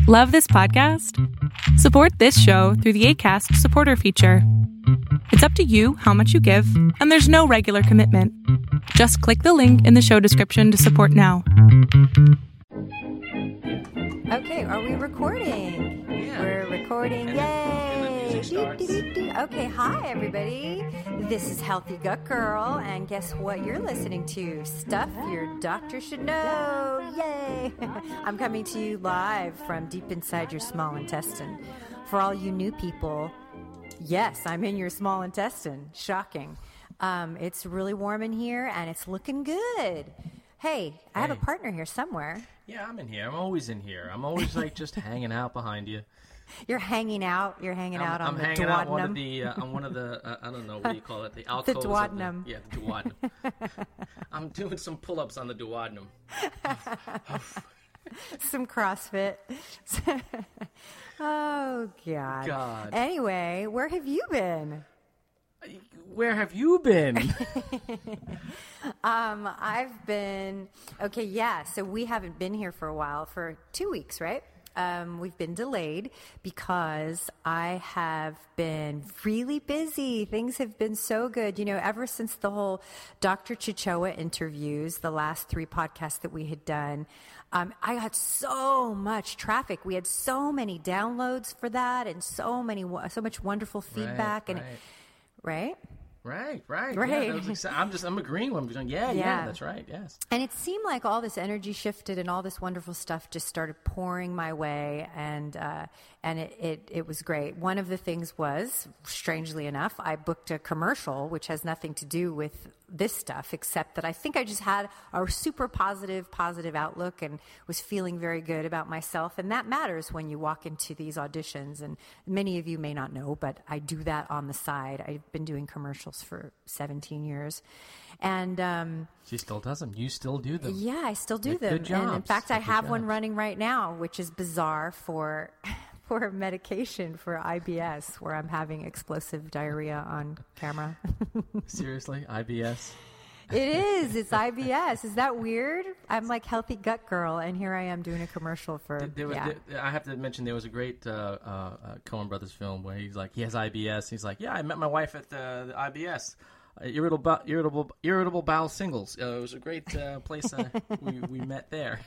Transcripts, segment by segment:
Love this podcast? Support this show through the Acast supporter feature. It's up to you how much you give, and there's no regular commitment. Just click the link in the show description to support now. Okay, are we recording? Yeah. We're recording. And Yay! the music starts. Okay, hi everybody. This is Healthy Gut Girl, and guess what you're listening to? Stuff your doctor should know. Yay! I'm coming to you live from deep inside your small intestine. For all you new people, yes, I'm in your small intestine. Shocking. It's really warm in here, and it's looking good. Hey, I have a partner here somewhere. Yeah, I'm in here. I'm always in here. I'm always like just hanging out behind you. You're hanging out. You're hanging out on I'm the hanging out duodenum. on one of the I don't know, what do you call it? The alcoves. The duodenum. The duodenum. I'm doing some pull-ups on the duodenum. Some CrossFit. Oh, God. Anyway, where have you been? Where have you been? I've been, so we haven't been here for a while, for 2 weeks, right? We've been delayed because I have been really busy. Things have been so good. You know, ever since the whole Dr. Chichoa interviews, the last 3 podcasts that we had done, I got so much traffic. We had so many downloads for that and so much wonderful feedback. Right? Right. Right. Yeah, I'm agreeing with him. Yeah, that's right. Yes. And it seemed like all this energy shifted and all this wonderful stuff just started pouring my way, and it was great. One of the things was, strangely enough, I booked a commercial, which has nothing to do with this stuff, except that I think I just had a super positive outlook and was feeling very good about myself. And that matters when you walk into these auditions. And many of you may not know, but I do that on the side. I've been doing commercials for 17 years. And She still does them. You still do them. Yeah, I still do them. Good jobs. And in fact, I have one running right now, which is bizarre for medication for IBS, where I'm having explosive diarrhea on camera. Seriously? IBS? It is. It's IBS. Is that weird? I'm like Healthy Gut Girl, and here I am doing a commercial for... I have to mention there was a great Coen Brothers film where he's like, he has IBS. He's like, yeah, I met my wife at the IBS. Irritable bowel singles. It was a great place we met there.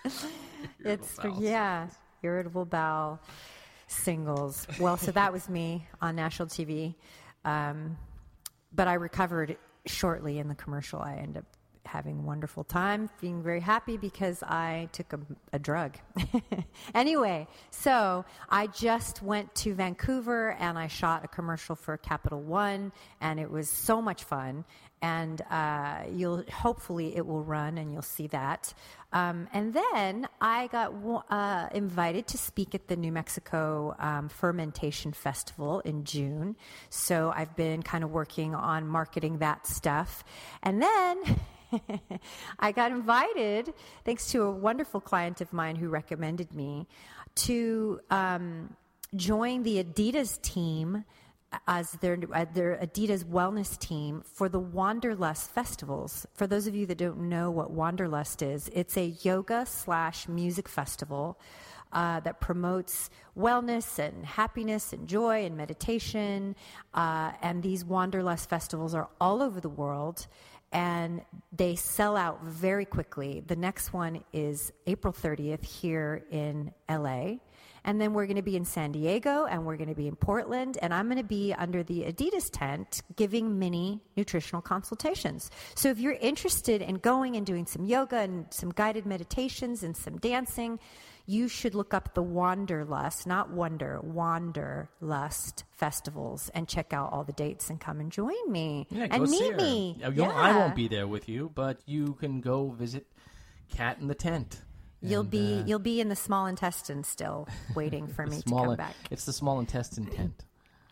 Irritable bowel singles. Well, so that was me on national TV. But I recovered shortly in the commercial. I ended up having a wonderful time, being very happy because I took a drug. Anyway, so I just went to Vancouver and I shot a commercial for Capital One, and it was so much fun. And hopefully it will run and you'll see that. And then I got invited to speak at the New Mexico Fermentation Festival in June. So I've been kind of working on marketing that stuff. And then I got invited, thanks to a wonderful client of mine who recommended me, to join the Adidas team as their Adidas wellness team for the Wanderlust festivals. For those of you that don't know what Wanderlust is, it's a yoga/music festival that promotes wellness and happiness and joy and meditation. And these Wanderlust festivals are all over the world, and they sell out very quickly. The next one is April 30th here in LA. And then we're going to be in San Diego, and we're going to be in Portland, and I'm going to be under the Adidas tent giving mini nutritional consultations. So if you're interested in going and doing some yoga and some guided meditations and some dancing, you should look up the Wanderlust, not Wonder, Wanderlust festivals, and check out all the dates and come and join me and meet me. I won't be there with you, but you can go visit Cat in the tent. You'll be in the small intestine still, waiting for me to come back. It's the small intestine tent.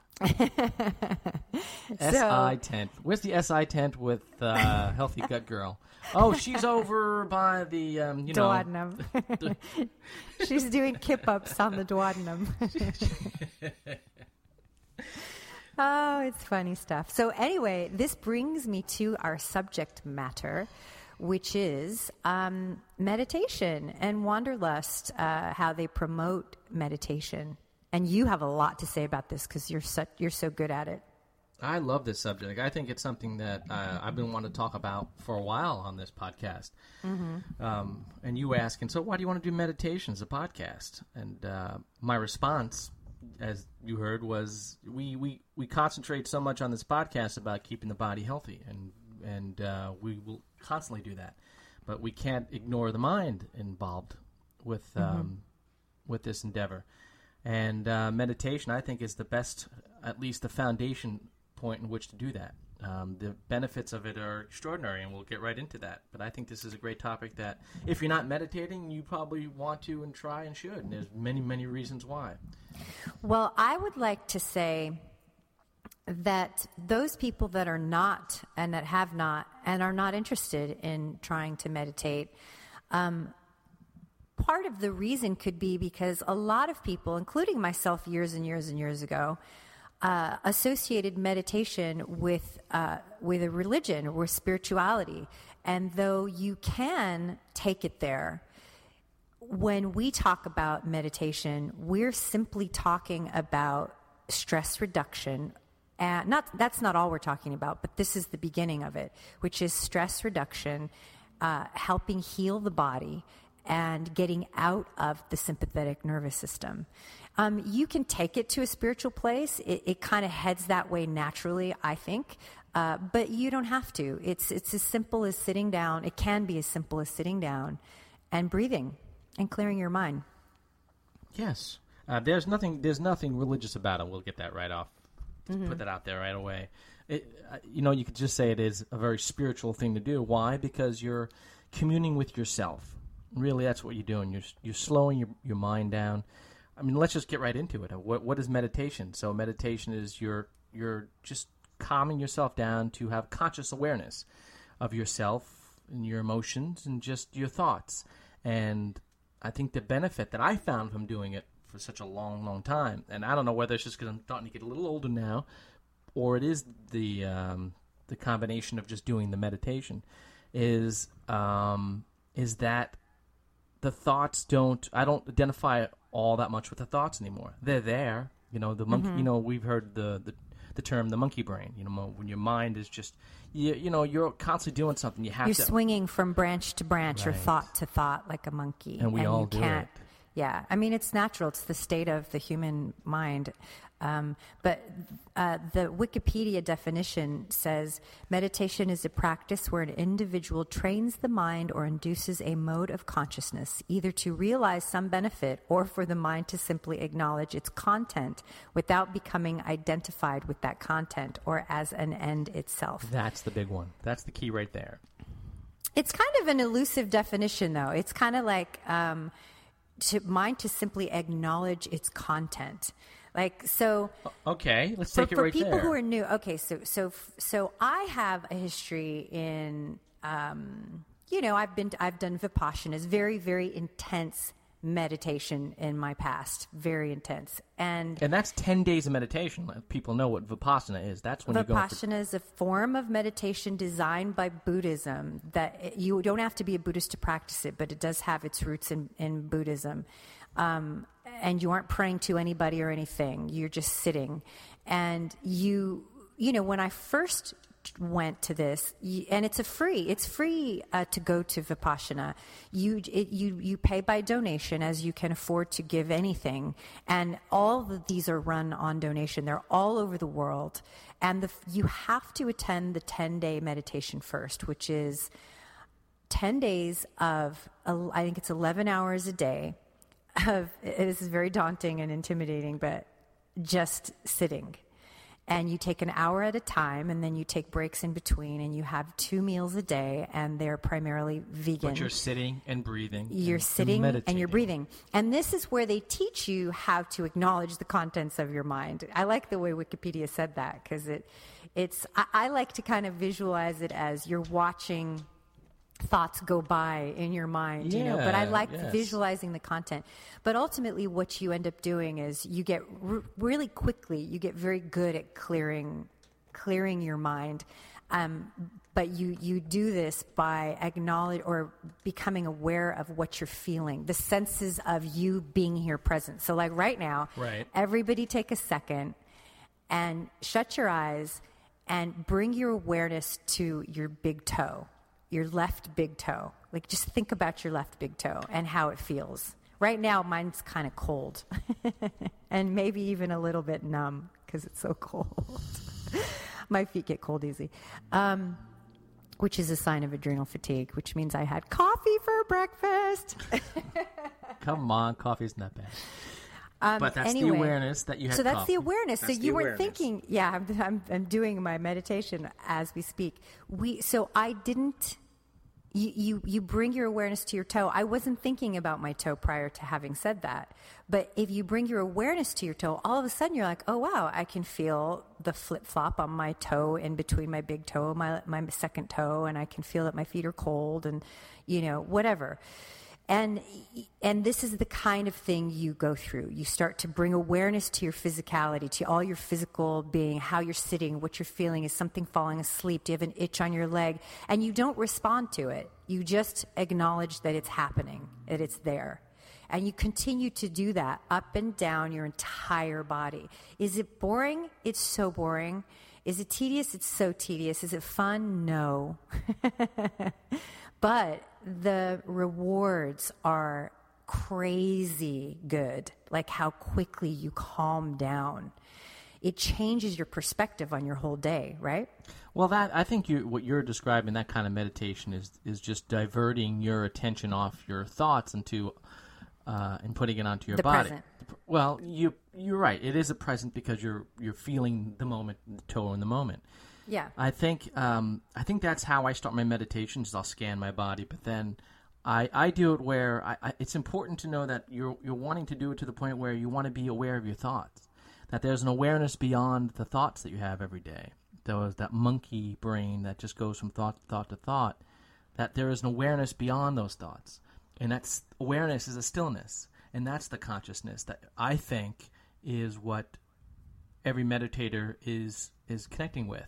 SI tent. Where's the SI tent with Healthy Gut Girl? Oh, she's over by the duodenum. She's doing kip-ups on the duodenum. Oh, it's funny stuff. So anyway, this brings me to our subject matter, which is meditation and Wanderlust, how they promote meditation. And you have a lot to say about this because you're so good at it. I love this subject. I think it's something that I've been wanting to talk about for a while on this podcast. Mm-hmm. And you asking, so why do you want to do meditation as a podcast? And my response, as you heard, was we concentrate so much on this podcast about keeping the body healthy, and we will constantly do that. But we can't ignore the mind involved with this endeavor. And meditation, I think, is the best, at least the foundation point in which to do that. The benefits of it are extraordinary, and we'll get right into that. But I think this is a great topic that, if you're not meditating, you probably want to and try and should. And there's many, many reasons why. Well, I would like to say that those people that are not and that have not and are not interested in trying to meditate, part of the reason could be because a lot of people, including myself years and years and years ago, associated meditation with a religion or spirituality. And though you can take it there, when we talk about meditation, we're simply talking about stress reduction. And that's not all we're talking about, but this is the beginning of it, which is stress reduction, helping heal the body, and getting out of the sympathetic nervous system. You can take it to a spiritual place. It kind of heads that way naturally, I think, but you don't have to. It's as simple as sitting down. It can be as simple as sitting down and breathing and clearing your mind. Yes. There's nothing religious about it. We'll get that right off. Mm-hmm. Put that out there right away. You could just say it is a very spiritual thing to do. Why? Because you're communing with yourself. Really, that's what you're doing. You're slowing your mind down. I mean, let's just get right into it. What is meditation? So meditation is you're just calming yourself down to have conscious awareness of yourself and your emotions and just your thoughts. And I think the benefit that I found from doing it for such a long, long time, and I don't know whether it's just because I'm starting to get a little older now, or it is the combination of just doing the meditation, is that the thoughts I don't identify all that much with the thoughts anymore. They're there. The monkey, we've heard the term the monkey brain. When your mind is just, you're constantly doing something. You're swinging from branch to branch, right, or thought to thought like a monkey. And we all do it. Yeah, I mean, it's natural. It's the state of the human mind. But the Wikipedia definition says, meditation is a practice where an individual trains the mind or induces a mode of consciousness, either to realize some benefit or for the mind to simply acknowledge its content without becoming identified with that content or as an end itself. That's the big one. That's the key right there. It's kind of an elusive definition, though. It's kind of like mind to simply acknowledge its content. Okay, let's take it right there. For people who are new, okay, so I have a history in, I've done Vipassana, very, very intense meditation in my past, very intense, and that's 10 days of meditation. Let people know what Vipassana is. That's when Vipassana is a form of meditation designed by Buddhism. That you don't have to be a Buddhist to practice it, but it does have its roots in Buddhism. And you aren't praying to anybody or anything. You're just sitting. And when I first went to this, and it's free to go to Vipassana. You pay by donation as you can afford to give anything. And all of these are run on donation. They're all over the world. And you have to attend the 10-day meditation first, which is 10 days of, I think it's 11 hours a day. This is very daunting and intimidating, but just sitting. And you take an hour at a time, and then you take breaks in between, and you have 2 meals a day, and they're primarily vegan. But you're sitting and breathing. You're sitting and you're breathing. And this is where they teach you how to acknowledge the contents of your mind. I like the way Wikipedia said that, because I like to kind of visualize it as you're watching thoughts go by in your mind, but I like visualizing the content. But ultimately what you end up doing is you get really quickly, you get very good at clearing your mind. But you do this by acknowledge or becoming aware of what you're feeling, the senses of you being here present. So like right now, everybody take a second and shut your eyes and bring your awareness to your big toe, your left big toe. Like just think about your left big toe and how it feels. Right now, mine's kind of cold and maybe even a little bit numb because it's so cold. My feet get cold easy, which is a sign of adrenal fatigue, which means I had coffee for breakfast. Come on, coffee's not bad. But that's anyway, the awareness that you had. So that's coffee. the awareness. That's so you weren't thinking. Yeah, I'm doing my meditation as we speak. So I didn't. You bring your awareness to your toe. I wasn't thinking about my toe prior to having said that. But if you bring your awareness to your toe, all of a sudden you're like, oh, wow, I can feel the flip-flop on my toe in between my big toe and my second toe, and I can feel that my feet are cold and, whatever. And this is the kind of thing you go through. You start to bring awareness to your physicality, to all your physical being, how you're sitting, what you're feeling. Is something falling asleep? Do you have an itch on your leg? And you don't respond to it. You just acknowledge that it's happening, that it's there. And you continue to do that up and down your entire body. Is it boring? It's so boring. Is it tedious? It's so tedious. Is it fun? No. But the rewards are crazy good, like how quickly you calm down. It changes your perspective on your whole day, right? Well, I think what you're describing, that kind of meditation, is just diverting your attention off your thoughts into and putting it onto your body. Present. Well, you're right. It is a present because you're feeling the moment, the toe in the moment. Yeah. I think that's how I start my meditations. I'll scan my body, but then I do it where it's important to know that you're wanting to do it to the point where you want to be aware of your thoughts, that there's an awareness beyond the thoughts that you have every day. There is that monkey brain that just goes from thought to thought, that there is an awareness beyond those thoughts, and that awareness is a stillness, and that's the consciousness that I think is what every meditator is connecting with.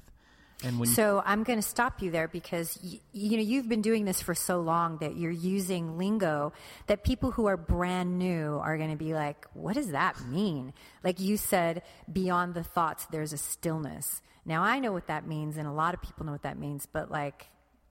So I'm going to stop you there because you've been doing this for so long that you're using lingo that people who are brand new are going to be like, what does that mean? Like you said, beyond the thoughts, there's a stillness. Now I know what that means, and a lot of people know what that means, but like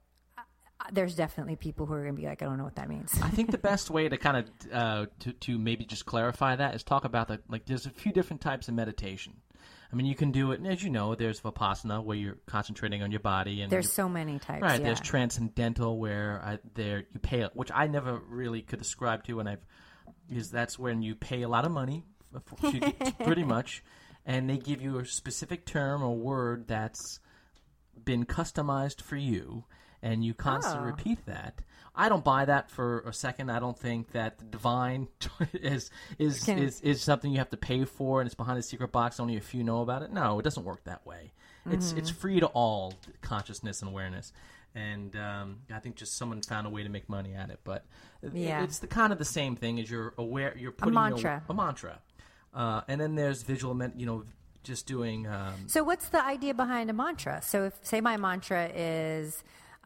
there's definitely people who are going to be like, I don't know what that means. I think the best way to kind of to maybe just clarify that is talk about there's a few different types of meditation. I mean, you can do it, and as you know, there's Vipassana, where you're concentrating on your body. And there's so many types, right, yeah. There's Transcendental, where you pay, which I never really could ascribe to, that's when you pay a lot of money, pretty much, and they give you a specific term or word that's been customized for you, and you constantly repeat that. I don't buy that for a second. I don't think that the divine is something you have to pay for and it's behind a secret box. Only a few know about it. No, it doesn't work that way. Mm-hmm. It's free to all, consciousness and awareness. And I think just someone found a way to make money at it. But it's kind of the same thing as you're aware. You're putting a mantra. And then there's visual, just doing. So what's the idea behind a mantra? So if say my mantra is.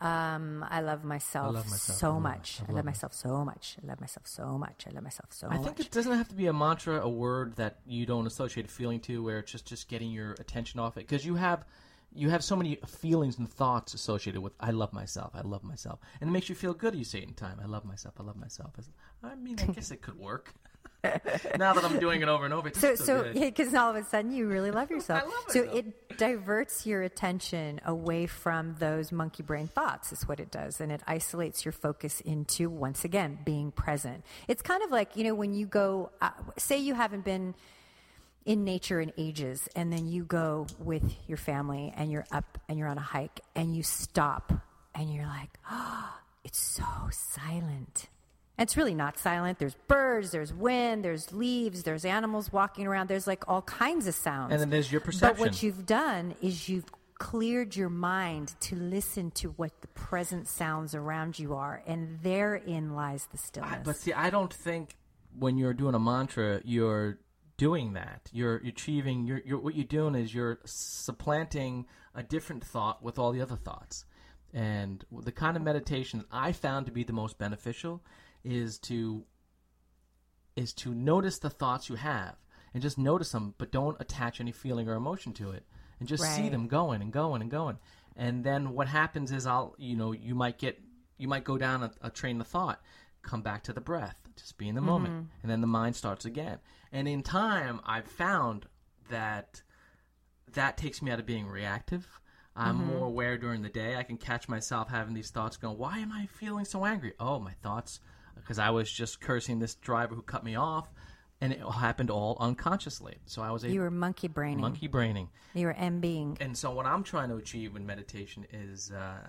I love myself so much. I love myself so much. I love myself so much. I love myself so much. I think it doesn't have to be a mantra, a word that you don't associate a feeling to, where it's just getting your attention off it. Because you have so many feelings and thoughts associated with I love myself, I love myself. And it makes you feel good. You say it in time. I love myself, I love myself. I mean, I guess it could work. Now that I'm doing it over and over, because all of a sudden you really love yourself. I love so myself. It diverts your attention away from those monkey brain thoughts, is what it does, and it isolates your focus into, once again, being present. It's kind of like, when you go, say you haven't been in nature in ages, and then you go with your family and you're up and you're on a hike and you stop and you're like, oh, it's so silent. It's really not silent. There's birds, there's wind, there's leaves, there's animals walking around. There's like all kinds of sounds. And then there's your perception. But what you've done is you've cleared your mind to listen to what the present sounds around you are. And therein lies the stillness. But see, I don't think when you're doing a mantra, you're doing that. You're achieving. You're what you're doing is you're supplanting a different thought with all the other thoughts. And the kind of meditation I found to be the most beneficial is to notice the thoughts you have and just notice them, but don't attach any feeling or emotion to it, and just see them going and going and going. And then what happens is you might go down a train of thought, come back to the breath, just be in the moment, and then the mind starts again. And in time, I've found that takes me out of being reactive. I'm more aware during the day. I can catch myself having these thoughts going, why am I feeling so angry? Oh, my thoughts, because I was just cursing this driver who cut me off, and it happened all unconsciously. So I was You were monkey braining. Monkey braining. You were MBing. And so what I'm trying to achieve in meditation is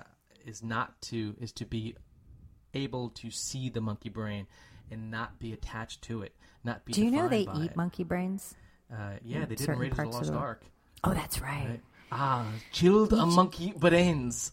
to be able to see the monkey brain and not be attached to it, not be. Do you know they defined by eat it. monkey brains? Yeah, they did in certain Raiders of the parts of Lost the- Ark. Oh, that's right. Chilled a monkey brains.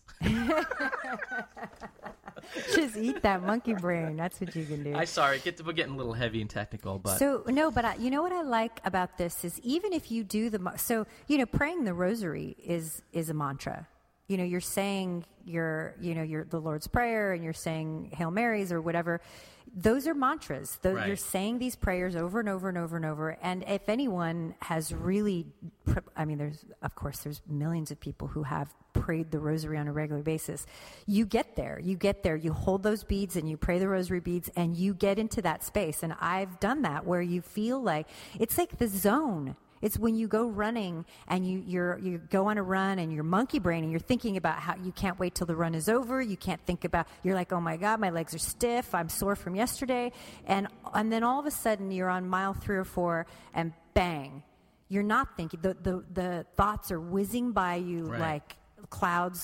Just eat that monkey brain. That's what you can do. We're getting a little heavy and technical, but So no, but you know what I like about this is even if you do praying the rosary is a mantra. You're saying your the Lord's Prayer, and you're saying Hail Marys or whatever. Those are mantras. Right. You're saying these prayers over and over and over and over. And if anyone has really, there's millions of people who have prayed the rosary on a regular basis. You get there. You hold those beads and you pray the rosary beads and you get into that space. And I've done that where you feel like it's like the zone. It's when you go running and you go on a run and you're monkey braining. You're thinking about how you can't wait till the run is over. You can't think about. You're like, oh my God, my legs are stiff. I'm sore from yesterday, and then all of a sudden you're on mile 3 or 4, and bang, you're not thinking. The thoughts are whizzing by you like clouds,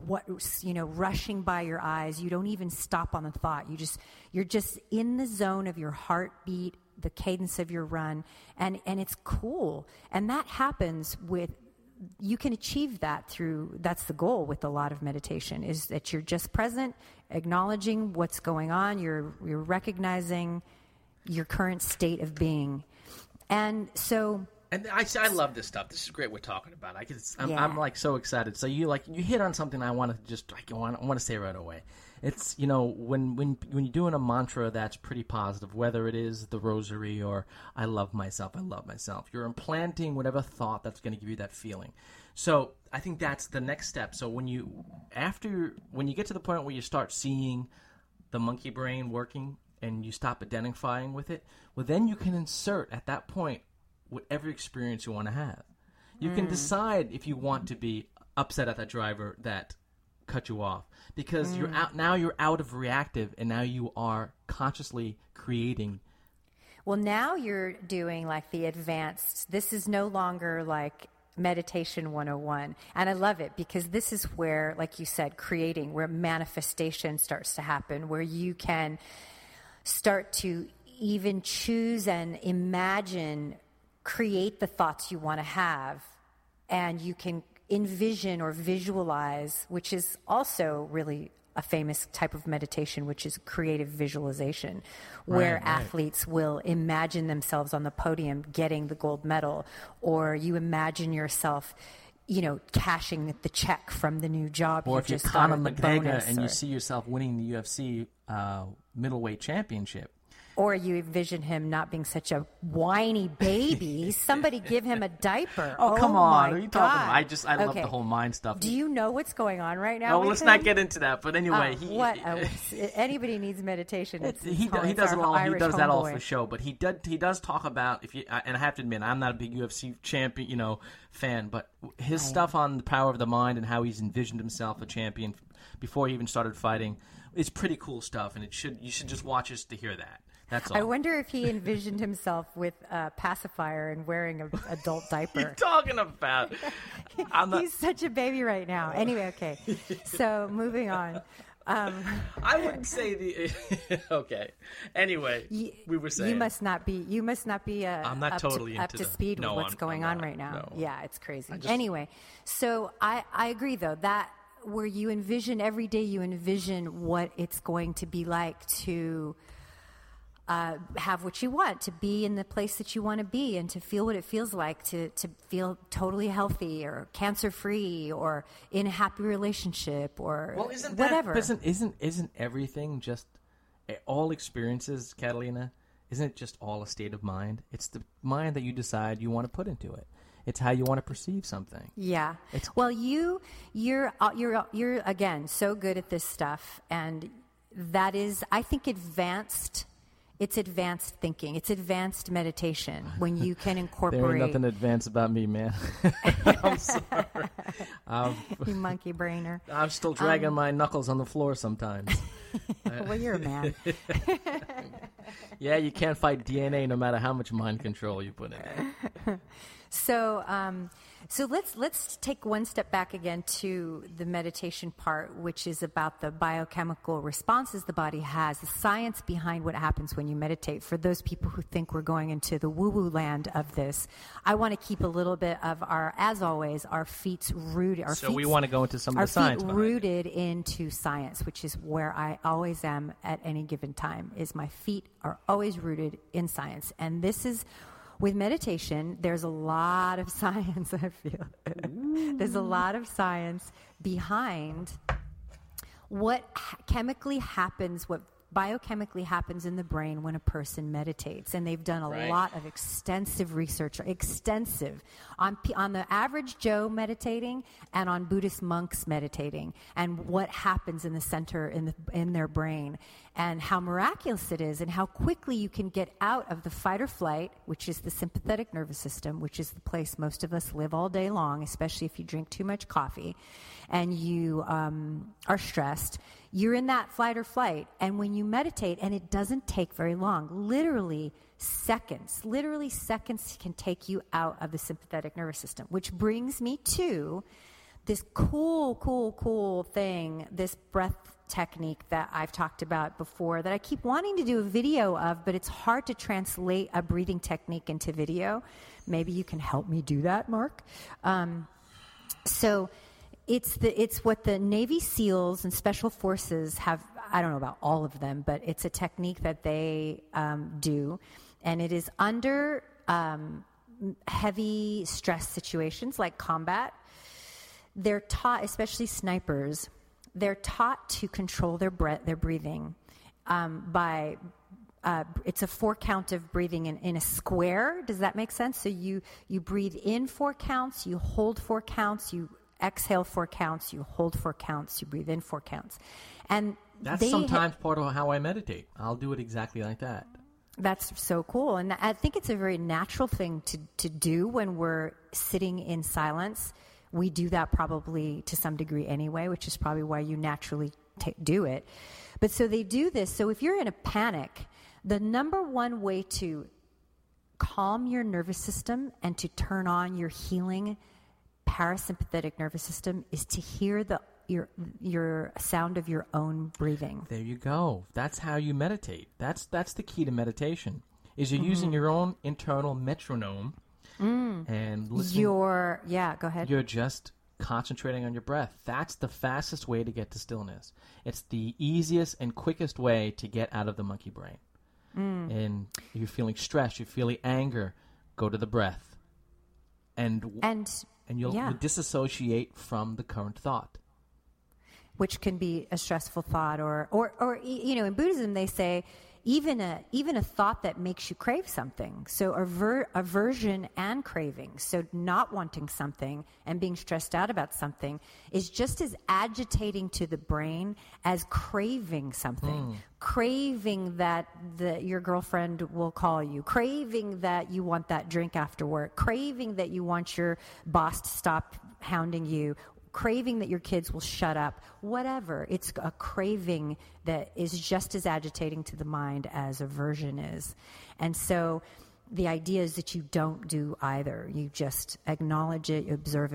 rushing by your eyes. You don't even stop on the thought. You're just in the zone of your heartbeat, the cadence of your run, and it's cool. And that happens you can achieve that that's the goal with a lot of meditation, is that you're just present, acknowledging what's going on, you're recognizing your current state of being. And so... And I love this stuff. This is great. We're talking about. I'm like so excited. So you hit on something I want to say right away. It's when you're doing a mantra that's pretty positive, whether it is the rosary or I love myself, you're implanting whatever thought that's going to give you that feeling. So I think that's the next step. So when you get to the point where you start seeing the monkey brain working and you stop identifying with it, well then you can insert at that point whatever experience you want to have. You can decide if you want to be upset at that driver that cut you off, because you're out of reactive, and now you are consciously creating. Well, now you're doing like the advanced. This is no longer like meditation 101. And I love it because this is where, like you said, creating, where manifestation starts to happen, where you can start to even choose and imagine, create the thoughts you want to have, and you can envision or visualize, which is also really a famous type of meditation, which is creative visualization, where athletes will imagine themselves on the podium getting the gold medal, or you imagine yourself, cashing the check from the new job. Or you if you're just Conor got, the McGregor bonus, and you see yourself winning the UFC middleweight championship. Or you envision him not being such a whiny baby. Somebody give him a diaper. Oh, come on. What are you God. talking about? I love the whole mind stuff. Do you know what's going on right now? No, let's not get into that. But anyway, anybody needs meditation. He does that all for show. But he does talk about, and I have to admit, I'm not a big UFC champion, fan, but his stuff on the power of the mind and how he's envisioned himself a champion before he even started fighting, it's pretty cool stuff. And you should just watch us to hear that. That's all. I wonder if he envisioned himself with a pacifier and wearing an adult diaper. What are you talking about? He's such a baby right now. Anyway, okay. So moving on. I wouldn't say okay. Anyway, we were saying you must not be. I'm not totally up to speed with what's going on right now. No. Yeah, it's crazy. Anyway, so I agree though that where you envision every day, you envision what it's going to be like to have what you want, to be in the place that you want to be, and to feel what it feels like to feel totally healthy or cancer-free or in a happy relationship or whatever. Isn't everything just all experiences, Catalina? Isn't it just all a state of mind? It's the mind that you decide you want to put into it. It's how you want to perceive something. Yeah. Well, you're again so good at this stuff, and that is, I think, advanced. It's advanced thinking. It's advanced meditation when you can incorporate. There ain't nothing advanced about me, man. I'm sorry. You monkey brainer. I'm still dragging my knuckles on the floor sometimes. Well, you're a man. Yeah, you can't fight DNA no matter how much mind control you put in it. So let's take one step back again to the meditation part, which is about the biochemical responses the body has, the science behind what happens when you meditate. For those people who think we're going into the woo-woo land of this, I want to keep a little bit of as always, our feet rooted. We want to go into some of the science. Our feet rooted into science, which is where I always am at any given time. Is my feet are always rooted in science, and this is. With meditation, there's a lot of science, I feel. There's a lot of science behind what chemically happens, what biochemically happens in the brain when a person meditates. And they've done a lot of extensive research, on the average Joe meditating and on Buddhist monks meditating, and what happens in the center in their brain, and how miraculous it is, and how quickly you can get out of the fight or flight, which is the sympathetic nervous system, which is the place most of us live all day long, especially if you drink too much coffee and you are stressed. You're in that flight or flight, and when you meditate, and it doesn't take very long, literally seconds can take you out of the sympathetic nervous system, which brings me to this cool thing, this breath technique that I've talked about before that I keep wanting to do a video of, but it's hard to translate a breathing technique into video. Maybe you can help me do that, Mark. So it's what the Navy SEALs and Special Forces have. I don't know about all of them, but it's a technique that they do, and it is under heavy stress situations like combat. They're taught, especially snipers, they're taught to control their breathing by it's a 4 count of breathing in a square. Does that make sense? So you breathe in 4 counts, you hold 4 counts, you exhale 4 counts, you hold 4 counts, you breathe in 4 counts. And that's sometimes part of how I meditate. I'll do it exactly like that. That's so cool. And I think it's a very natural thing to do when we're sitting in silence. We do that probably to some degree anyway, which is probably why you naturally do it. But so they do this. So if you're in a panic, the number one way to calm your nervous system and to turn on your healing parasympathetic nervous system is to hear your sound of your own breathing. There you go. That's how you meditate. That's the key to meditation. Is you're using your own internal metronome and listening. Go ahead. You're just concentrating on your breath. That's the fastest way to get to stillness. It's the easiest and quickest way to get out of the monkey brain. And you're feeling stress, you're feeling anger, go to the breath. And you'll disassociate from the current thought. Which can be a stressful thought, or in Buddhism they say even a thought that makes you crave something. So aversion and craving. So not wanting something and being stressed out about something is just as agitating to the brain as craving something. Craving that your girlfriend will call you. Craving that you want that drink after work. Craving that you want your boss to stop hounding you. Craving that your kids will shut up, whatever. It's a craving that is just as agitating to the mind as aversion is. And so the idea is that you don't do either. You just acknowledge it, you observe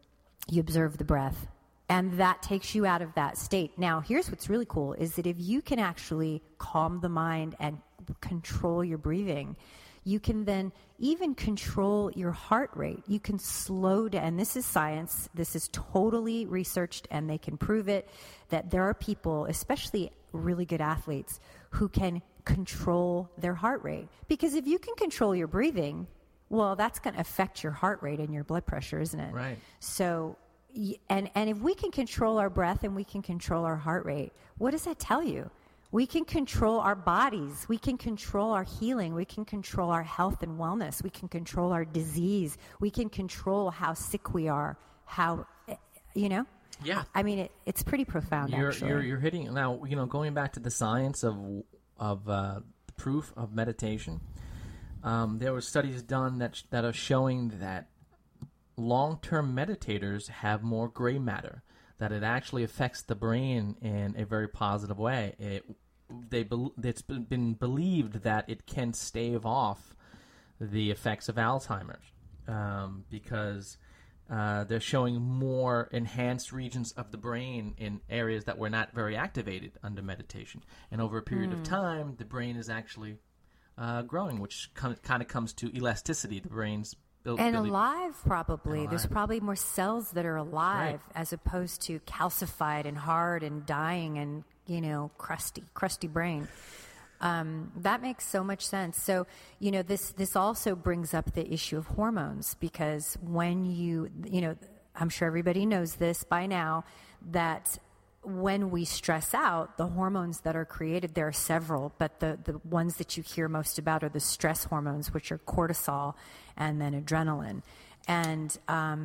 the breath, and that takes you out of that state. Now, here's what's really cool, is that if you can actually calm the mind and control your breathing, you can then even control your heart rate. You can slow down. And this is science. This is totally researched, and they can prove it, that there are people, especially really good athletes, who can control their heart rate. Because if you can control your breathing, well, that's going to affect your heart rate and your blood pressure, isn't it? Right. So, and if we can control our breath and we can control our heart rate, what does that tell you? We can control our bodies. We can control our healing. We can control our health and wellness. We can control our disease. We can control how sick we are, how, Yeah. I mean, it's pretty profound, actually. You're hitting, now, going back to the science of the proof of meditation, there were studies done that are showing that long-term meditators have more gray matter, that it actually affects the brain in a very positive way. It's been believed that it can stave off the effects of Alzheimer's because they're showing more enhanced regions of the brain in areas that were not very activated under meditation. And over a period of time, the brain is actually growing, which kind of comes to elasticity. The brain's alive, probably. Alive. There's probably more cells that are alive as opposed to calcified and hard and dying and, crusty brain. That makes so much sense. So, this also brings up the issue of hormones, because when I'm sure everybody knows this by now, that when we stress out, the hormones that are created, there are several, but the ones that you hear most about are the stress hormones, which are cortisol and then adrenaline. And,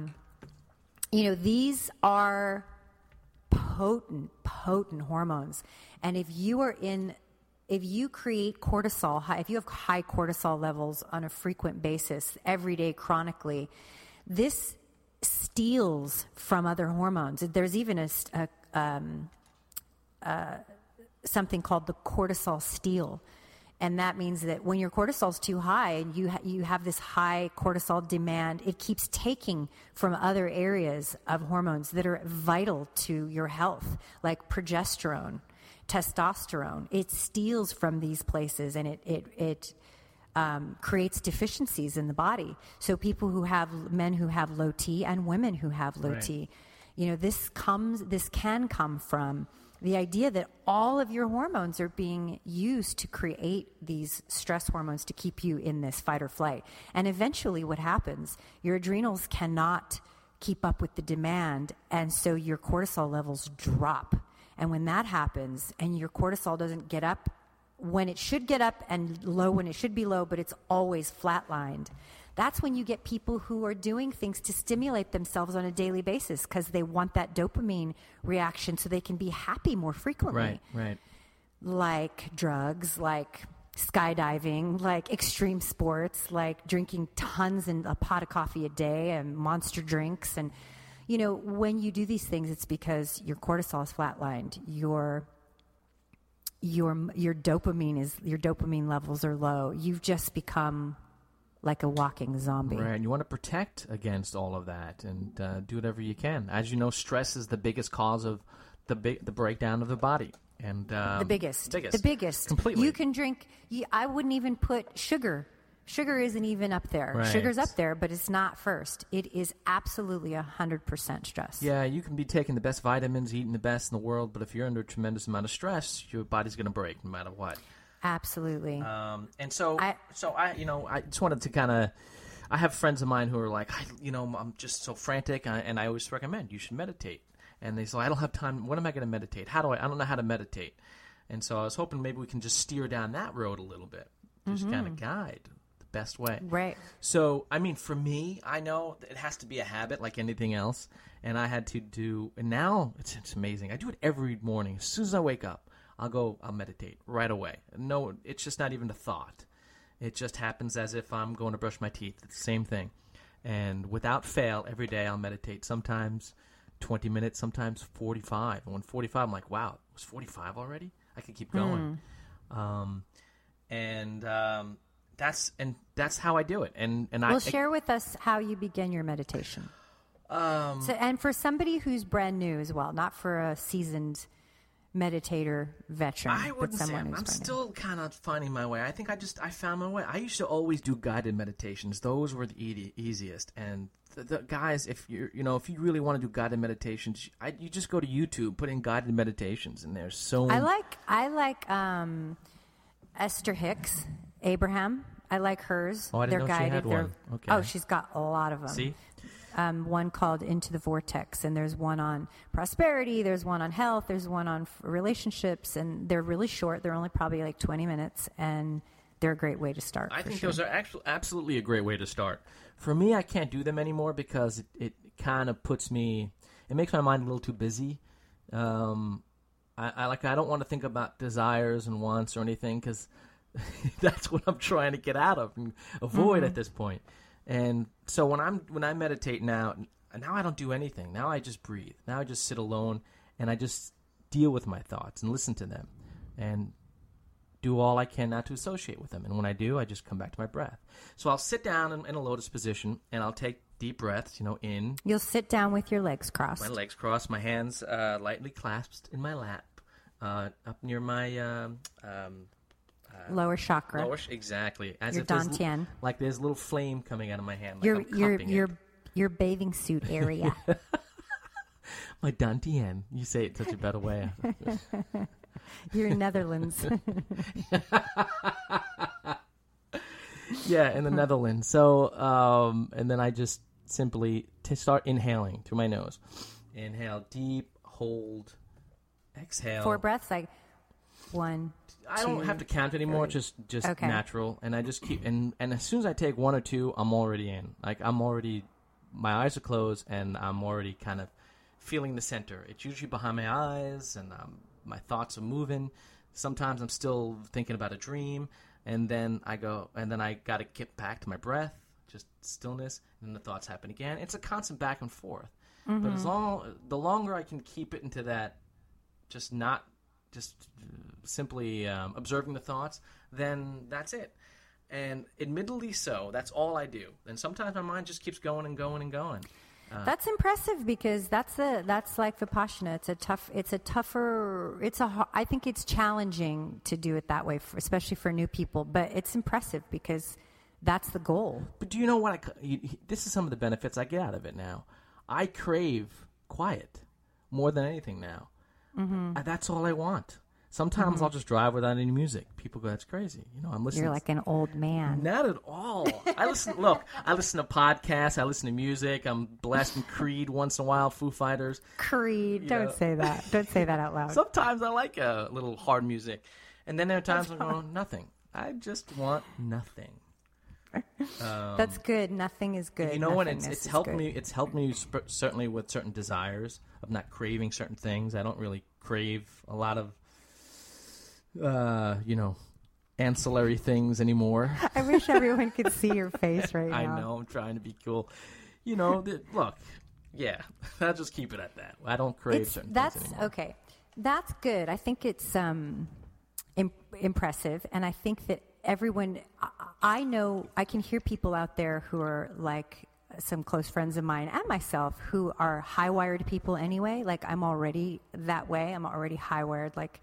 these are potent hormones. And if you create cortisol, if you have high cortisol levels on a frequent basis, every day, chronically, this steals from other hormones. There's even something called the cortisol steal. And that means that when your cortisol is too high and you have this high cortisol demand, it keeps taking from other areas of hormones that are vital to your health, like progesterone, testosterone. It steals from these places, and it creates deficiencies in the body. So men who have low T and women who have low T, this can come from the idea that all of your hormones are being used to create these stress hormones to keep you in this fight or flight. And eventually what happens, your adrenals cannot keep up with the demand, and so your cortisol levels drop. And when that happens and your cortisol doesn't get up when it should get up and low when it should be low, but it's always flatlined, that's when you get people who are doing things to stimulate themselves on a daily basis because they want that dopamine reaction so they can be happy more frequently. Right. Like drugs, like skydiving, like extreme sports, like drinking tons and a pot of coffee a day and monster drinks. And, when you do these things, it's because your cortisol is flatlined. Your dopamine levels are low. You've just become like a walking zombie. Right, and you want to protect against all of that and do whatever you can. As you know, stress is the biggest cause of the breakdown of the body. And the biggest. Completely. You can drink, I wouldn't even put sugar. Sugar isn't even up there. Right. Sugar's up there, but it's not first. It is absolutely 100% stress. Yeah, you can be taking the best vitamins, eating the best in the world, but if you're under a tremendous amount of stress, your body's going to break no matter what. Absolutely. And so I just wanted to I have friends of mine who are like, I'm just so frantic, and I always recommend you should meditate. And they say, I don't have time. When am I going to meditate? I don't know how to meditate. And so I was hoping maybe we can just steer down that road a little bit, just kind of guide the best way. Right. So, for me, I know that it has to be a habit like anything else. And I had to do, and now it's amazing. I do it every morning. As soon as I wake up, I'll meditate right away. No, it's just not even a thought. It just happens as if I'm going to brush my teeth. It's the same thing. And without fail, every day I'll meditate. Sometimes 20 minutes, sometimes 45. And when 45, I'm like, wow, it was 45 already? I could keep going. That's how I do it. Share with us how you begin your meditation. And for somebody who's brand new as well, not for a seasoned meditator veteran. I wouldn't say I'm still kind of finding my way. I think I found my way. I used to always do guided meditations. Those were the easiest. And the guys, if you really want to do guided meditations, you just go to YouTube, put in guided meditations, and there's so. I like Esther Hicks, Abraham. I like hers. Oh, I didn't know she had one. Okay. Oh, she's got a lot of them. See? One called Into the Vortex, and there's one on prosperity, there's one on health, there's one on relationships, and they're really short. They're only probably like 20 minutes, and they're a great way to start. I think those are absolutely a great way to start. For me, I can't do them anymore because it kind of puts me, it makes my mind a little too busy. I don't want to think about desires and wants or anything because that's what I'm trying to get out of and avoid at this point. And so when I meditate now I don't do anything. Now I just breathe. Now I just sit alone and I just deal with my thoughts and listen to them and do all I can not to associate with them. And when I do, I just come back to my breath. So I'll sit down in a lotus position and I'll take deep breaths, in. You'll sit down with your legs crossed. My legs crossed, my hands lightly clasped in my lap, up near my lower chakra. Exactly. As your if there's dantian. Like there's a little flame coming out of my hand. Like your bathing suit area. My dantian. You say it such a better way. Your Netherlands. Yeah, in the Netherlands. So, and then I just simply start inhaling through my nose. Inhale deep, hold, exhale. 4 breaths, like 1, I don't have to count anymore, 3. just Okay. natural. And I just keep, and as soon as I take 1 or 2, I'm already in. Like my eyes are closed and I'm already kind of feeling the center. It's usually behind my eyes and my thoughts are moving. Sometimes I'm still thinking about a dream. And then I got to get back to my breath, just stillness, and then the thoughts happen again. It's a constant back and forth. But the longer I can keep it into that, just simply observing the thoughts, then that's it. And admittedly so, that's all I do. And sometimes my mind just keeps going and going and going. That's impressive because that's like Vipassana. I think it's challenging to do it that way, especially for new people. But it's impressive because that's the goal. But do you know what? This is some of the benefits I get out of it now. I crave quiet more than anything now. That's all I want. Sometimes I'll just drive without any music. People go, "That's crazy." I'm listening. You're like an old man. Not at all. I listen to podcasts. I listen to music. I'm blasting Creed once in a while, Foo Fighters. Creed. Don't say that. Don't say that out loud. Sometimes I like a little hard music. And then there are times I'm going, nothing. I just want nothing. That's good. Nothing is good. You know what? It's helped me. It's helped me certainly with certain desires of not craving certain things. I don't really crave a lot of ancillary things anymore. I wish everyone could see your face right now. I know. I'm trying to be cool. Look, yeah, I'll just keep it at that. I don't crave certain things anymore. Okay. That's good. I think it's impressive, and I think that everyone, I know, I can hear people out there who are like some close friends of mine and myself who are high-wired people anyway. Like I'm already that way. I'm already high-wired, like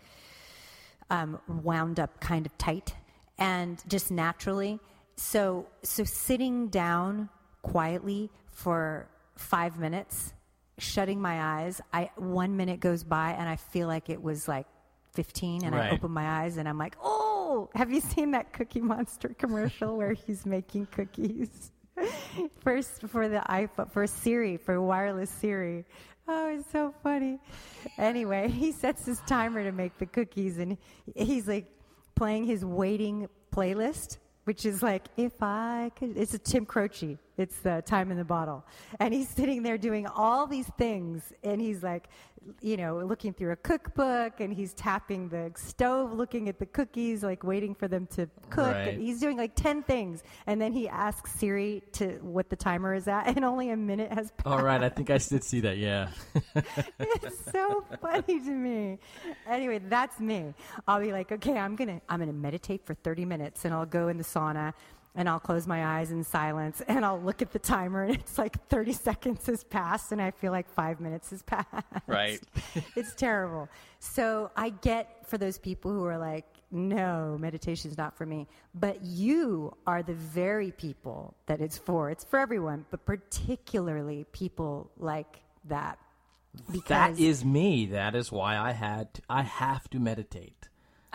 wound up kind of tight and just naturally. So sitting down quietly for 5 minutes, shutting my eyes, 1 minute goes by and I feel like it was like 15 and Right. I open my eyes and I'm like, oh, have you seen that Cookie Monster commercial where he's making cookies? First for the iPhone, for Siri, for wireless Siri. Oh, it's so funny. Anyway, he sets his timer to make the cookies, and he's like playing his waiting playlist, which is like, if I could, it's a Tim Croce. It's Time in the Bottle. And he's sitting there doing all these things, and he's like, looking through a cookbook, and he's tapping the stove, looking at the cookies, like waiting for them to cook. Right. And he's doing like 10 things. And then he asks Siri what the timer is at, and only a minute has passed. All right, I think I did see that, yeah. It's so funny to me. Anyway, that's me. I'll be like, okay, I'm gonna meditate for 30 minutes, and I'll go in the sauna, and I'll close my eyes in silence, and I'll look at the timer, and it's like 30 seconds has passed, and I feel like 5 minutes has passed. Right. It's terrible. So I get for those people who are like, no, meditation's not for me. But you are the very people that it's for. It's for everyone, but particularly people like that. That is me. That is why I have to meditate.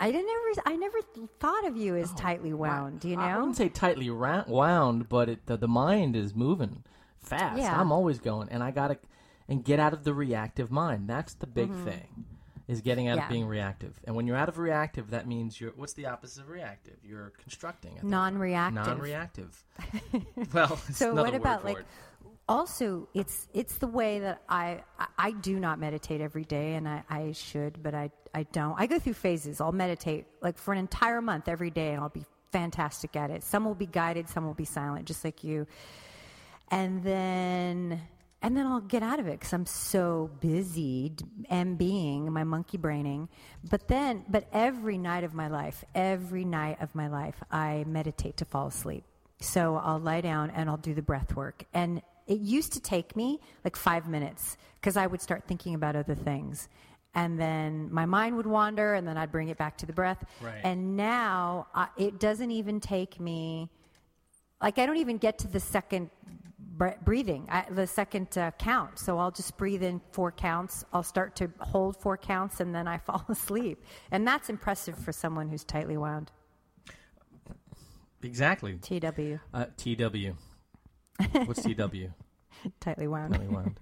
I never thought of you as tightly wound. You know, I wouldn't say tightly wound, but the mind is moving fast. Yeah. I'm always going, and I gotta get out of the reactive mind. That's the big thing, is getting out of being reactive. And when you're out of reactive, that means what's the opposite of reactive? You're constructing. Non-reactive. Non-reactive. Well, it's so another what about word for like? it. Also, it's the way that I do not meditate every day, and I should, but I don't. I go through phases. I'll meditate like for an entire month every day, and I'll be fantastic at it. Some will be guided, some will be silent, just like you. And then I'll get out of it because I'm so busy being my monkey braining. But every night of my life, I meditate to fall asleep. So I'll lie down and I'll do the breath work. And it used to take me like 5 minutes because I would start thinking about other things. And then my mind would wander, and then I'd bring it back to the breath. Right. And now it doesn't even take me, like I don't even get to the second breathing, the second count. So I'll just breathe in 4 counts. I'll start to hold 4 counts, and then I fall asleep. And that's impressive for someone who's tightly wound. Exactly. TW. TW. What's TW? Tightly wound. Tightly wound.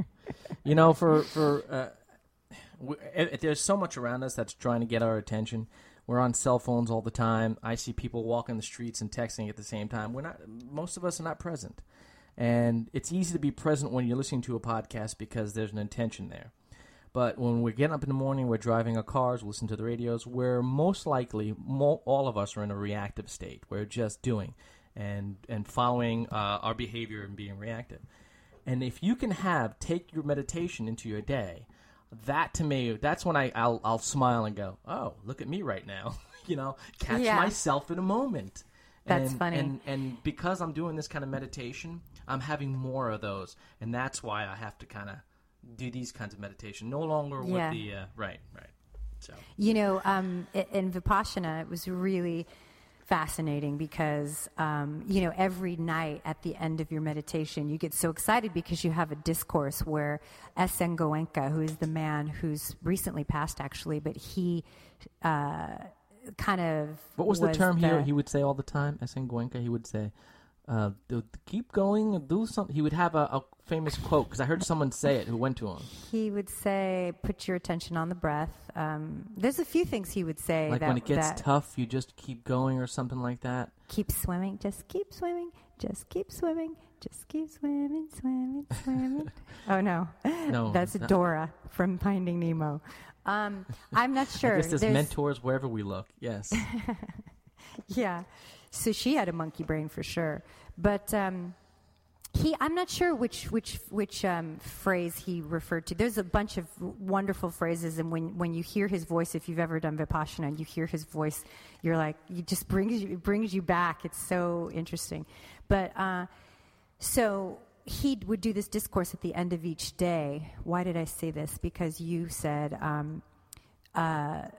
There's so much around us that's trying to get our attention. We're on cell phones all the time. I see people walking the streets and texting at the same time. Most of us are not present. And it's easy to be present when you're listening to a podcast because there's an intention there. But when we're getting up in the morning, we're driving our cars, listening to the radios, we're most likely, all of us are in a reactive state. We're just doing and following our behavior and being reactive. And if you can take your meditation into your day, that to me, that's when I'll smile and go, oh, look at me right now. Catch myself in a moment. That's funny. And because I'm doing this kind of meditation, I'm having more of those. And that's why I have to kind of do these kinds of meditation. No longer with the, right. So in Vipassana, it was really fascinating because, every night at the end of your meditation, you get so excited because you have a discourse where S.N. Goenka, who is the man who's recently passed actually, but he kind of what was the term he would say all the time? S.N. Goenka, he would say, keep going and do something. He would have a famous quote because I heard someone say it who went to him. He would say, put your attention on the breath. There's a few things he would say. Like when it gets tough, you just keep going or something like that. Keep swimming. Just keep swimming. Just keep swimming. Just keep swimming, swimming, swimming. Oh, no. No. That's Dora from Finding Nemo. I'm not sure. I guess there's mentors wherever we look. Yes. Yeah. So she had a monkey brain for sure. But I'm not sure which phrase he referred to. There's a bunch of wonderful phrases, and when you hear his voice, if you've ever done Vipassana and you hear his voice, you're like, it just brings you back. It's so interesting. But so he would do this discourse at the end of each day. Why did I say this? Because you said, are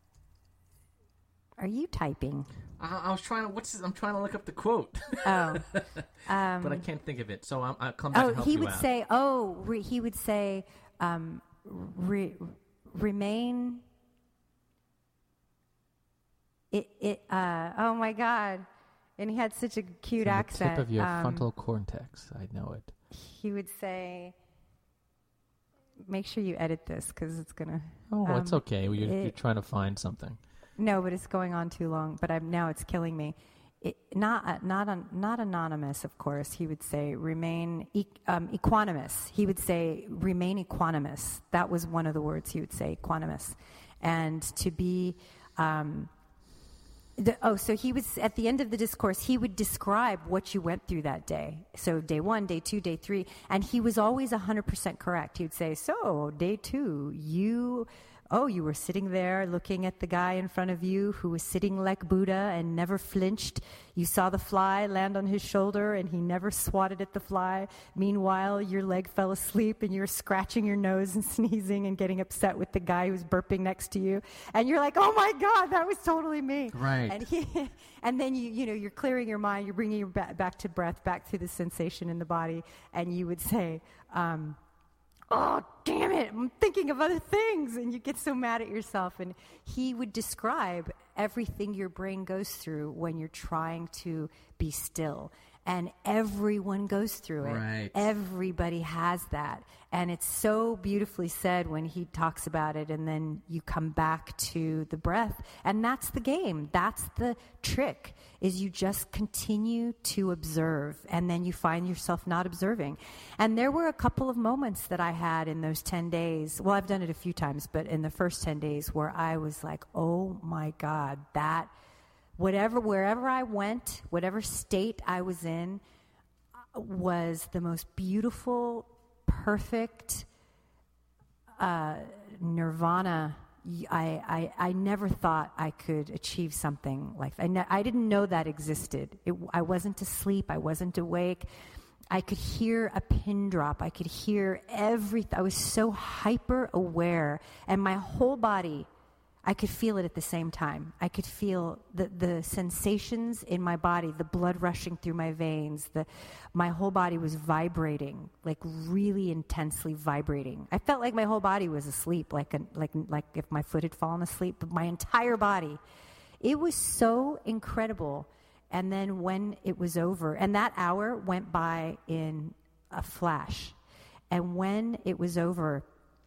you typing? I was trying to. I'm trying to look up the quote. Oh, but I can't think of it. So I'll come back and help you out. He would say, remain. Oh my God, and he had such a cute accent. The tip of your frontal cortex. I know it. He would say, "Make sure you edit this because it's gonna." Oh, it's okay. You're trying to find something. No, but it's going on too long. But now it's killing me. Not anonymous, of course. He would say remain equanimous. He would say remain equanimous. That was one of the words he would say, equanimous, and to be. So he was at the end of the discourse. He would describe what you went through that day. So day 1, day 2, day 3, and he was always 100% correct. He would say, "So day 2, you were sitting there looking at the guy in front of you who was sitting like Buddha and never flinched. You saw the fly land on his shoulder and he never swatted at the fly. Meanwhile, your leg fell asleep and you were scratching your nose and sneezing and getting upset with the guy who was burping next to you. And you're like, oh my God, that was totally me." Right. And then you're clearing your mind, you're bringing your back to breath, back to the sensation in the body, and you would say, "Oh, damn it, I'm thinking of other things." And you get so mad at yourself. And he would describe everything your brain goes through when you're trying to be still. And everyone goes through it. Right. Everybody has that. And it's so beautifully said when he talks about it, and then you come back to the breath. And that's the game. That's the trick, is you just continue to observe, and then you find yourself not observing. And there were a couple of moments that I had in those 10 days. Well, I've done it a few times, but in the first 10 days where I was like, oh my God, that... wherever I went, whatever state I was in, was the most beautiful, perfect nirvana. I never thought I could achieve something like that. I didn't know that existed. I wasn't asleep. I wasn't awake. I could hear a pin drop. I could hear everything. I was so hyper aware, and my whole body, I could feel it at the same time. I could feel the sensations in my body, the blood rushing through my veins. My whole body was vibrating, like really intensely vibrating. I felt like my whole body was asleep, like if my foot had fallen asleep, but my entire body. It was so incredible. And then when it was over, and that hour went by in a flash. And when it was over,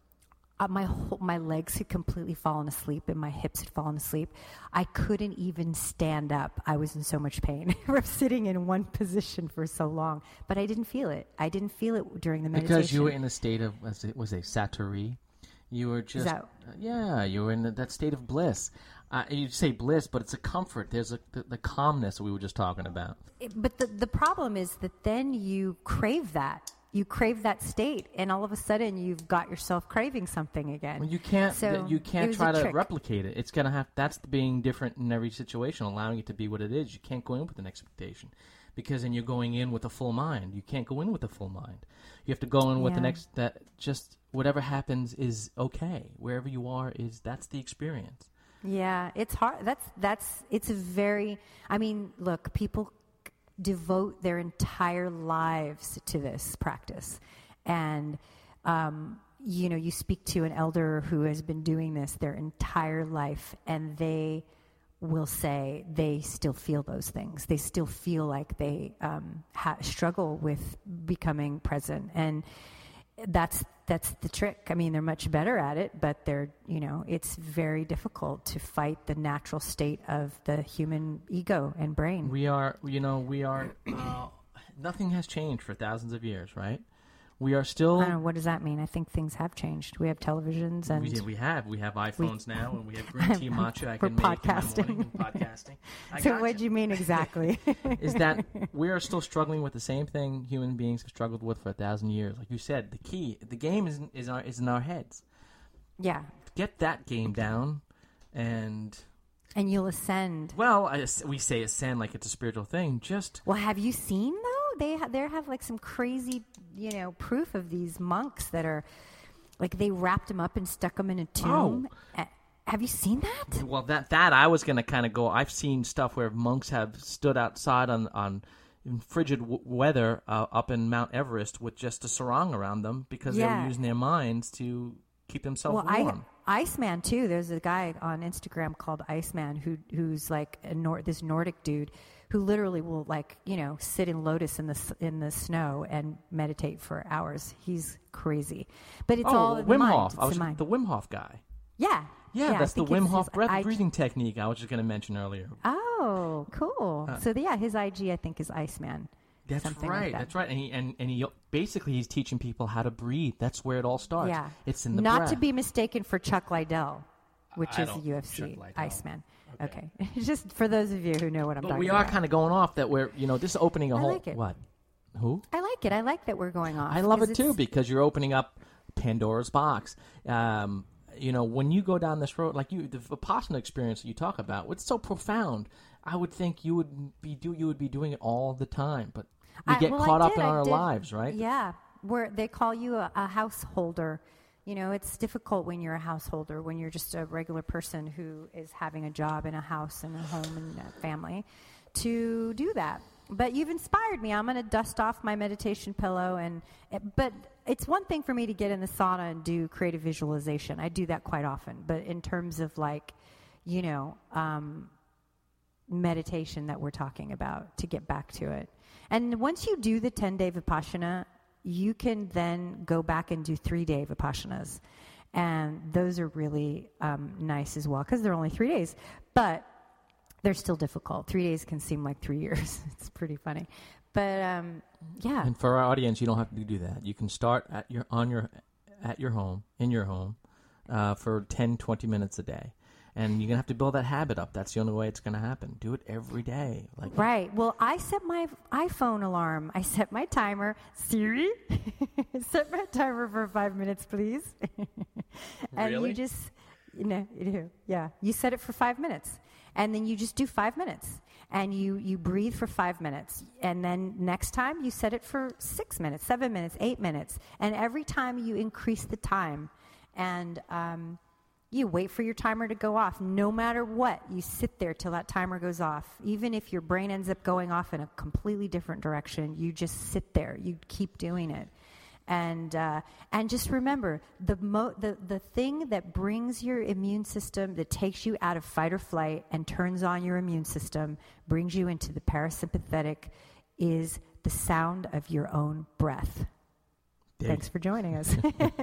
my legs had completely fallen asleep and my hips had fallen asleep. I couldn't even stand up. I was in so much pain from sitting in one position for so long. But I didn't feel it. I didn't feel it during the meditation. Because you were in a state of, was it Satori? You were just, you were in that state of bliss. You say bliss, but it's a comfort. There's the calmness we were just talking about. But the problem is that then you crave that. You crave that state, and all of a sudden you've got yourself craving something again. Well, you can't try to trick. replicate it. It's gonna have. That's being different in every situation, allowing it to be what it is. You can't go in with an expectation, because then you're going in with a full mind. You can't go in with a full mind. You have to go in with that just whatever happens is okay. Wherever you are that's the experience. Yeah, it's hard. It's a very. I mean, look, people devote their entire lives to this practice, and you speak to an elder who has been doing this their entire life, and they will say they still feel those things. They still feel like they struggle with becoming present, and that's the trick. I mean, they're much better at it, but it's very difficult to fight the natural state of the human ego and brain. We are, nothing has changed for thousands of years, right? We are still... I don't know, what does that mean? I think things have changed. We have televisions and... We have iPhones now, and we have green tea matcha I can make podcasting. in the morning, and podcasting. So what do you mean exactly? Is that we are still struggling with the same thing human beings have struggled with for 1,000 years. Like you said, the game is in our heads. Yeah. Get that game down, and you'll ascend. Well, we say ascend like it's a spiritual thing. Well, have you seen though? They have like some crazy, proof of these monks that are, like, they wrapped them up and stuck them in a tomb. Oh. Have you seen that? Well, that I was going to kind of go. I've seen stuff where monks have stood outside on frigid weather up in Mount Everest with just a sarong around them because they were using their minds to keep themselves warm. Iceman too. There's a guy on Instagram called Iceman who's like this Nordic dude who literally will sit in lotus in the snow and meditate for hours. He's crazy, but it's all in the Wim mind. Hof. It's the mind. The Wim Hof guy. Yeah, that's the Wim Hof breathing technique I was just going to mention earlier. Oh, cool. So his IG I think is Iceman. That's right. That's right. And he basically he's teaching people how to breathe. That's where it all starts. Yeah, it's in the breath. Not to be mistaken for Chuck Liddell, which is the UFC Liddell. Iceman. Okay. Just for those of you who know what I'm talking about. But we are kind of going off that we're this is opening a whole like it. What? Who? I like it. I like that we're going off. I love it too because you're opening up Pandora's box. When you go down this road, like the Vipassana experience that you talk about, it's so profound. I would think you would be doing it all the time, but we get caught up in our lives, right? Yeah, where they call you a householder. It's difficult when you're a householder, when you're just a regular person who is having a job and a house and a home and a family, to do that. But you've inspired me. I'm going to dust off my meditation pillow, but it's one thing for me to get in the sauna and do creative visualization. I do that quite often. But in terms of meditation that we're talking about to get back to it. And once you do the 10-day Vipassana, you can then go back and do 3-day Vipassanas. And those are really nice as well, because they're only 3 days. But they're still difficult. 3 days can seem like 3 years. It's pretty funny. But, yeah. And for our audience, you don't have to do that. You can start in your home, for 10, 20 minutes a day. And you're going to have to build that habit up. That's the only way it's going to happen. Do it every day. Right. Well, I set my iPhone alarm. I set my timer. Siri, set my timer for 5 minutes, please. And really? you just, you set it for 5 minutes. And then you just do 5 minutes. And you breathe for 5 minutes. And then next time you set it for 6 minutes, 7 minutes, 8 minutes. And every time you increase the time. And you wait for your timer to go off. No matter what, you sit there till that timer goes off. Even if your brain ends up going off in a completely different direction, you just sit there. You keep doing it. And just remember, the thing that brings your immune system, that takes you out of fight or flight and turns on your immune system, brings you into the parasympathetic, is the sound of your own breath. Thanks for joining us.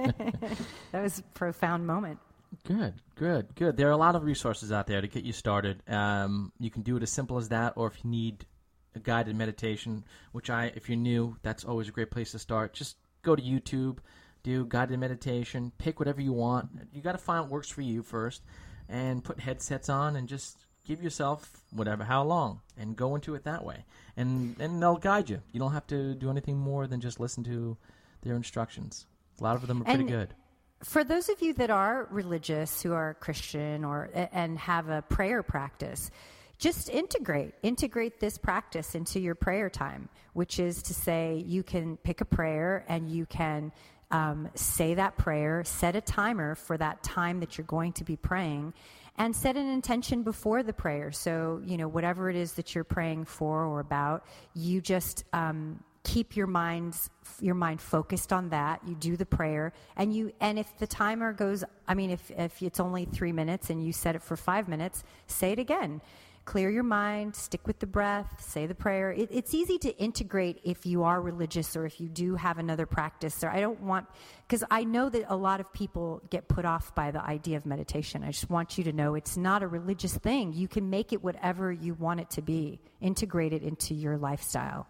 That was a profound moment. Good. There are a lot of resources out there to get you started. You can do it as simple as that, or if you need a guided meditation, if you're new, that's always a great place to start. Just go to YouTube, do guided meditation, pick whatever you want. You got to find what works for you first, and put headsets on and just give yourself how long, and go into it that way. And they'll guide you. You don't have to do anything more than just listen to their instructions. A lot of them are pretty good. For those of you that are religious, who are Christian and have a prayer practice, just integrate this practice into your prayer time, which is to say you can pick a prayer and you can say that prayer, set a timer for that time that you're going to be praying, and set an intention before the prayer. So, whatever it is that you're praying for or about, you just keep your mind focused on that. You do the prayer, and if the timer goes, if it's only 3 minutes and you set it for 5 minutes, say it again. Clear your mind, stick with the breath, say the prayer. It's easy to integrate if you are religious or if you do have another practice. Because I know that a lot of people get put off by the idea of meditation. I just want you to know it's not a religious thing. You can make it whatever you want it to be. Integrate it into your lifestyle.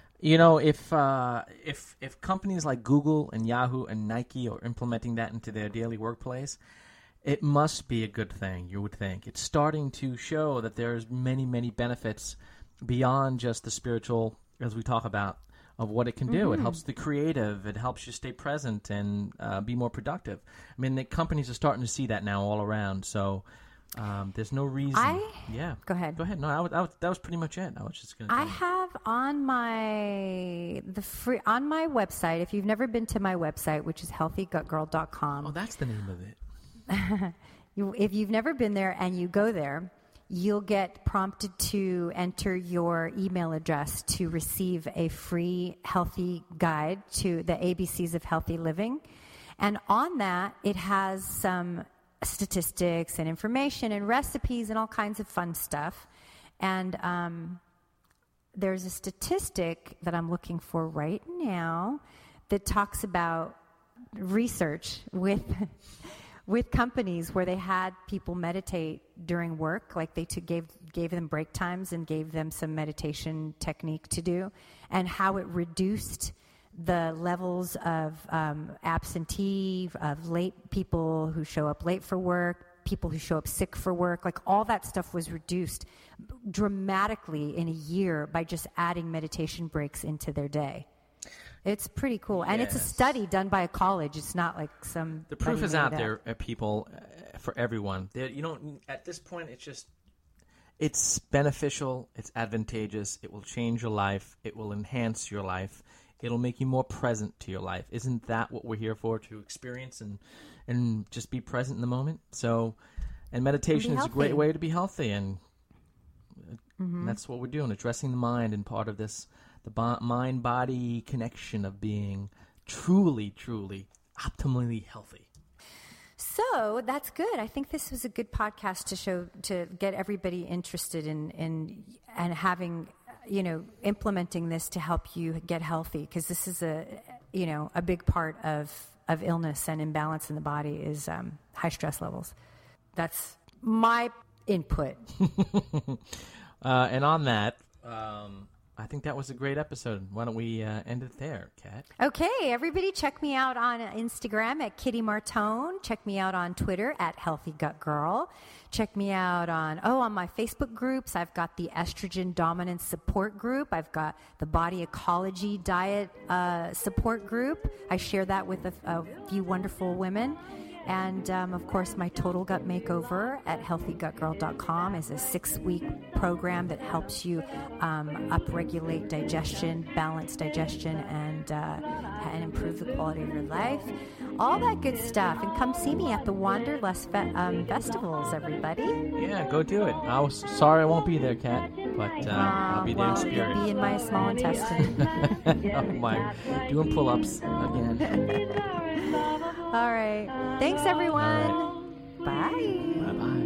If companies like Google and Yahoo and Nike are implementing that into their daily workplace, it must be a good thing, you would think. It's starting to show that there's many, many benefits beyond just the spiritual, as we talk about, of what it can do. It helps the creative. It helps you stay present and be more productive. The companies are starting to see that now all around. So there's no reason. Go ahead. Go ahead. No, that was pretty much it. I was just going to. I have on my website. If you've never been to my website, which is healthygutgirl.com. Oh, that's the name of it. If you've never been there and you go there, you'll get prompted to enter your email address to receive a free healthy guide to the ABCs of healthy living. And on that, it has some statistics and information and recipes and all kinds of fun stuff. And there's a statistic that I'm looking for right now that talks about research with companies where they had people meditate during work, like they gave them break times and gave them some meditation technique to do, and how it reduced the levels of absentee, of late people who show up late for work, people who show up sick for work, like all that stuff was reduced dramatically in a year by just adding meditation breaks into their day. It's pretty cool. And it's a study done by a college. It's not like some... The proof is out there, people, for everyone. At this point, it's beneficial. It's advantageous. It will change your life. It will enhance your life. It'll make you more present to your life. Isn't that what we're here for, to experience and just be present in the moment? So, and meditation is a great way to be healthy. And that's what we're doing, addressing the mind, and part of this... the mind-body connection of being truly, truly, optimally healthy. So that's good. I think this was a good podcast to get everybody interested in and having, implementing this to help you get healthy, because this is a big part of illness and imbalance in the body is high stress levels. That's my input. And on that, I think that was a great episode. Why don't we end it there, Kat? Okay, everybody check me out on Instagram at Kitty Martone. Check me out on Twitter at Healthy Gut Girl. Check me out on my Facebook groups. I've got the Estrogen Dominance Support Group. I've got the Body Ecology Diet Support Group. I share that with a few wonderful women. And, of course, my Total Gut Makeover at healthygutgirl.com is a 6-week program that helps you upregulate digestion, balance digestion, and improve the quality of your life. All that good stuff. And come see me at the Wanderlust festivals, everybody. Yeah, go do it. Sorry I won't be there, Kat, but I'll be there in spirit. You'll be in my small intestine. Oh, my. Doing pull-ups again. All right. Thanks, everyone. All right. Bye. Bye-bye.